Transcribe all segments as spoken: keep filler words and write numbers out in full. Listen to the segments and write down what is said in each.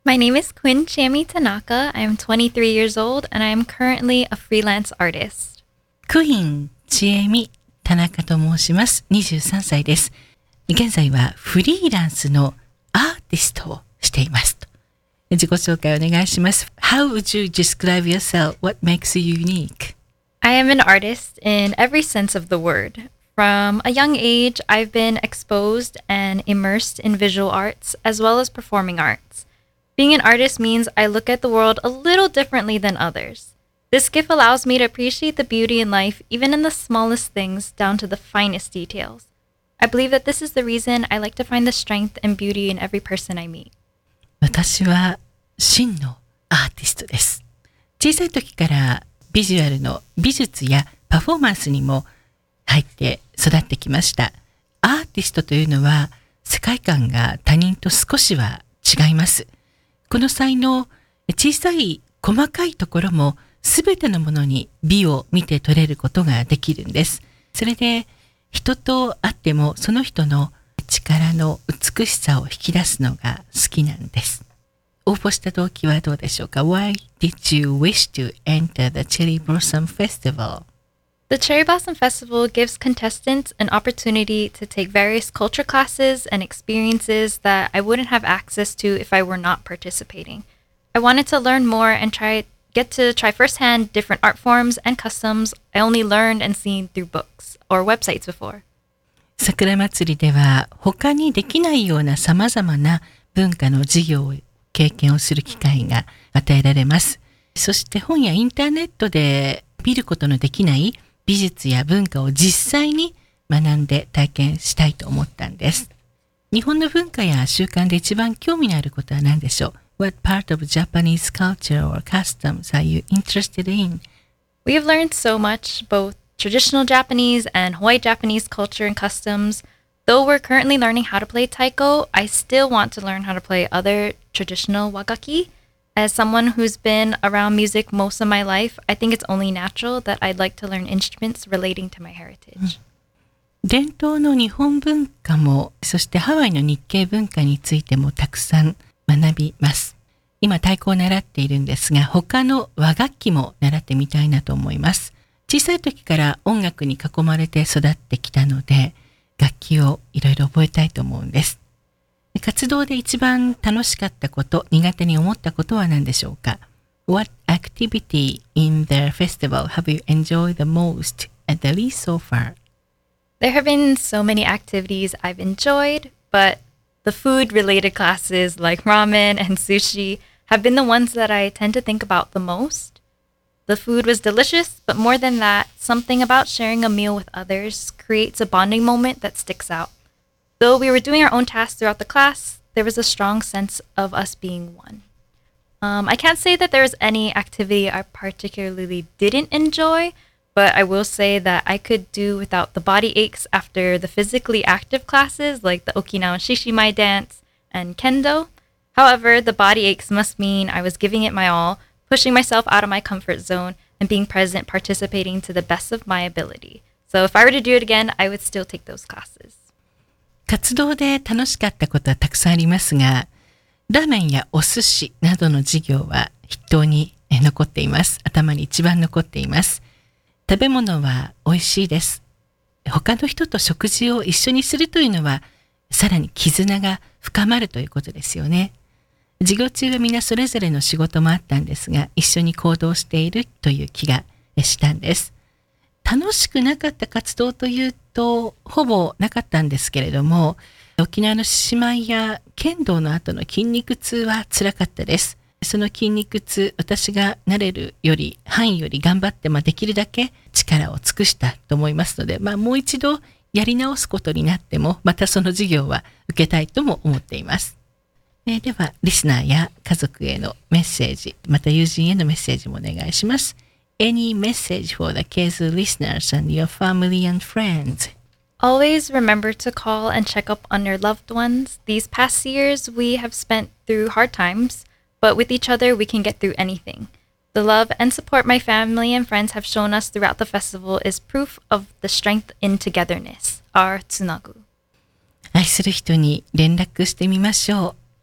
My name is Quinn Chami Tanaka. I am twenty-three years old and I am currently a freelance artist. クイーンちえみ田中と申します。にじゅうさんさいです。現在はフリーランスのアーティストをしていますと。自己紹介お願いします。How would you describe yourself? What makes you unique? I am an artist in every sense of the word. From a young age, I've been exposed and immersed in visual arts as well as performing arts. Being an artist means I look at the world a little differently than others. This gift allows me to appreciate the beauty in life, even in the smallest things, down to the finest details. I believe that this is the reason I like to find the strength and beauty in every person I meet. 私は真のアーティストです。小さい時からビジュアルの美術やパフォーマンスにも入って育ってきました。アーティストというのは世界観が他人と少しは違います。この才能、小さい細かいところもすべてのものに美を見て取れることができるんです。それで人と会ってもその人の力の美しさを引き出すのが好きなんです。応募した動機はどうでしょうか？ Why did you wish to enter the Cherry Blossom Festival? The Cherry Blossom Festival gives contestants an opportunity to take various culture classes and experiences that I wouldn't have access to if I were not participating. I wanted to learn more and try get to try firsthand different art forms and customs I only learned and seen through books or websites before. 桜祭りでは他にできないような様々な文化の授業を経験をする機会が与えられます。そして本やインターネットで見ることのできない美術や文化を実際に学んで体験したいと思ったんです。日本の文化や習慣で一番興味のあることは何でしょう？ What part of Japanese culture or customs are you interested in? We have learned so much, both traditional Japanese and Hawaii Japanese culture and customs. Though we're currently learning how to play taiko, I still want to learn how to play other traditional wagaki. As someone who's been around music most of my life, I think it's only natural that I'd like to learn instruments relating to my heritage. 伝統の日本文化も、そしてハワイの日系文化についてもたくさん学びます。今太鼓を習っているんですが、他の和楽器も習ってみたいなと思います。小さい時から音楽に囲まれて育ってきたので、楽器をいろいろ覚えたいと思うんです。活動で一番楽しかったこと、苦手に思ったことは何でしょうか？ What activity in the festival have you enjoyed the most, at the least so far? There have been so many activities I've enjoyed, but the food-related classes like ramen and sushi have been the ones that I tend to think about the most. The food was delicious, but more than that, something about sharing a meal with others creates a bonding moment that sticks out. Though we were doing our own tasks throughout the class, there was a strong sense of us being one. Um, I can't say that there was any activity I particularly didn't enjoy, but I will say that I could do without the body aches after the physically active classes like the Okinawan Shishimai dance and Kendo. However, the body aches must mean I was giving it my all, pushing myself out of my comfort zone, and being present, participating to the best of my ability. So if I were to do it again, I would still take those classes. 活動で楽しかったことはたくさんありますが、ラーメンやお寿司などの授業は筆頭に残っています。頭に一番残っています。食べ物は美味しいです。他の人と食事を一緒にするというのは、さらに絆が深まるということですよね。授業中はみんなそれぞれの仕事もあったんですが、一緒に行動しているという気がしたんです。楽しくなかった活動というと、ほぼなかったんですけれども、沖縄の獅子舞や剣道の後の筋肉痛は辛かったです。その筋肉痛、私が慣れるより、範囲より頑張って、まあ、できるだけ力を尽くしたと思いますので、まあ、もう一度やり直すことになっても、またその授業は受けたいとも思っています。えー、では、リスナーや家族へのメッセージ、また友人へのメッセージもお願いします。Any message for the K-ズー listeners and your family and friends? Always remember to call and check up on your loved ones. These past years we have spent through hard times, but with each other we can get through anything. The love and support my family and friends have shown us throughout the festival is proof of the strength in togetherness, our tsunagu. 愛する人に連絡してみましょう。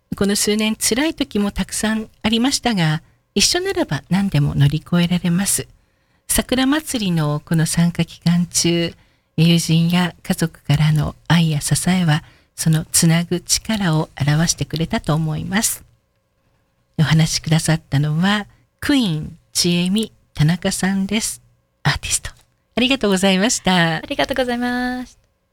この数年辛い時もたくさんありましたが、一緒ならば何でも乗り越えられます。桜祭りのこの参加期間中、友人や家族からの愛や支えは、そのつなぐ力を表してくれたと思います。お話しくださったのは、クイーンちえみ田中さんです。アーティスト。ありがとうございました。 ありがとうございます。